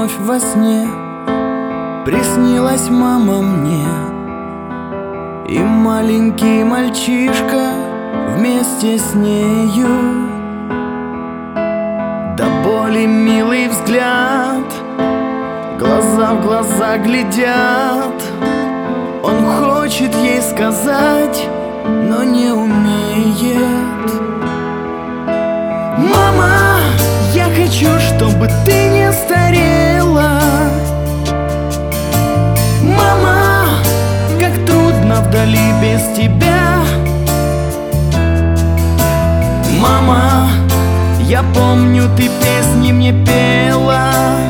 вновь во сне приснилась мама мне, и маленький мальчишка вместе с нею. До боли милый взгляд, глаза в глаза глядят. Он хочет ей сказать, но не умеет. Мама, я хочу, чтобы ты не старела. Мама, как трудно вдали без тебя. Мама, я помню, ты песни мне пела.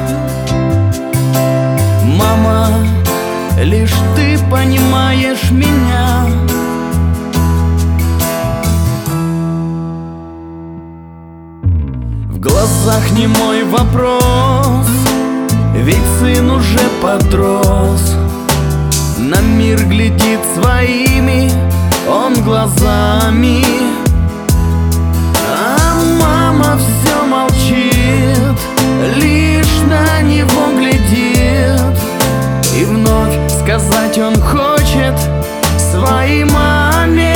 Мама, лишь ты понимаешь меня. В глазах немой вопрос, ведь сын уже подрос. На мир глядит своими он глазами, а мама все молчит, лишь на него глядит. И вновь сказать он хочет своей маме: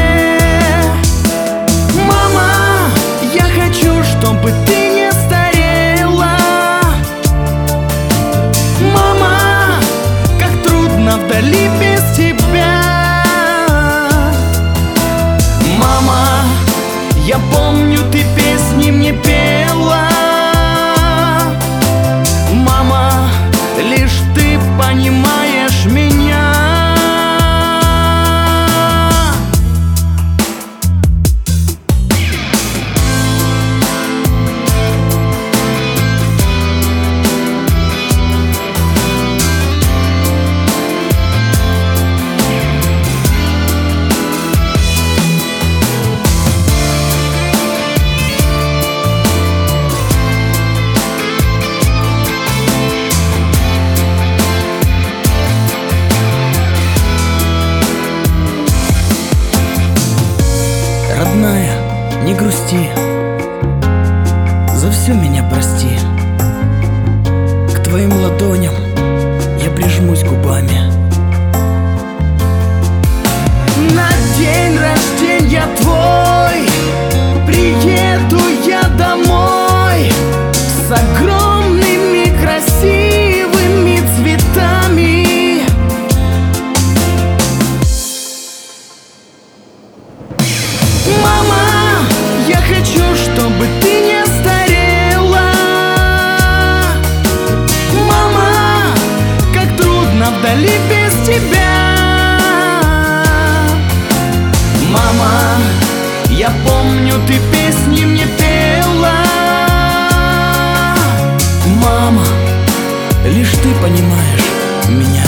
мама, я хочу, чтобы ты не старела. Мама, как трудно вдали без тебя. Мама, я помню, ты песни мне пела. Мама, лишь ты понимаешь меня. Родная, не грусти, за все меня прости. К твоим ладоням я прижмусь губами. На день рождения твой приеду я домой с огромными красивыми цветами. Мама, я хочу, чтобы ты не старела. Мама, как трудно вдали без тебя. Мама, я помню, ты песни мне пела. Мама, лишь ты понимаешь меня.